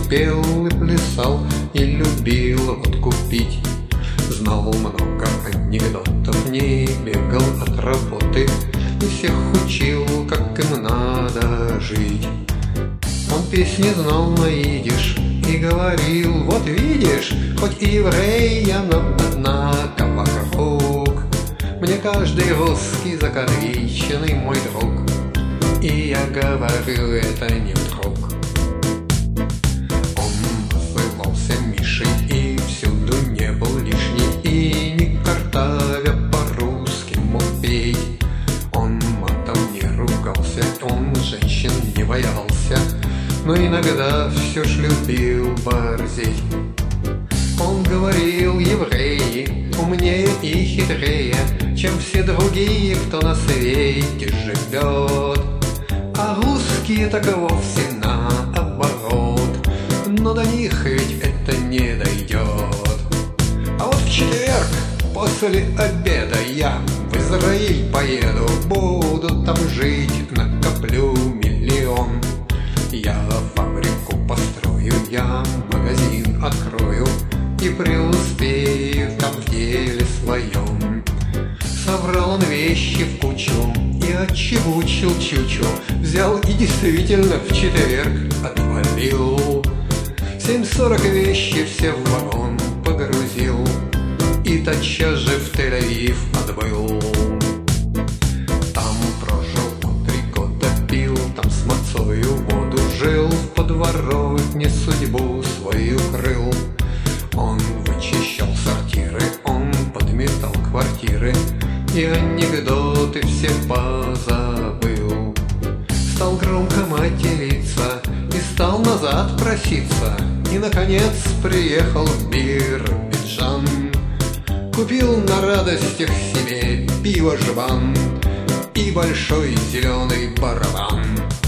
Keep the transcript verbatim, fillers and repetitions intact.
пел и плясал, и любил водку пить. Знал много анекдотов, не бегал от работы, и всех учил, как им надо жить. Он песни знал на идиш и говорил: вот видишь, хоть и еврея, но однако вокруг мне каждый русский закадычный мой друг. И я говорю это не вдруг. Он назывался Мишей и всюду не был лишний, и не картавя по-русски мог петь. Он матом не ругался, он женщин не боялся, но иногда все ж любил борзеть. Он говорил: евреи умнее и хитрее, чем все другие, кто на свете живет. А русские так вовсе наоборот, но до них ведь это не дойдет. А вот в четверг после обеда я в Израиль поеду, буду там жить, накоплю миллион. Я фабрику построю, я магазин открою и преуспею там в деле своем. Собрал он вещи в кучу и отчебучил чучу, взял и действительно в четверг отвалил. В семь сорок вещи все в вагон погрузил и тотчас же в Тель-Авив отбыл. Там прожил он три года, пил там с мацою воду, жил в подворотне, судьбу свою крыл. Он вычищал сортиры, он подметал квартиры и анекдоты все позабыл. Стал громко материться и стал назад проситься, и, наконец, приехал в Биробиджан. Купил на радостях себе пиво жбан и большой зеленый барабан.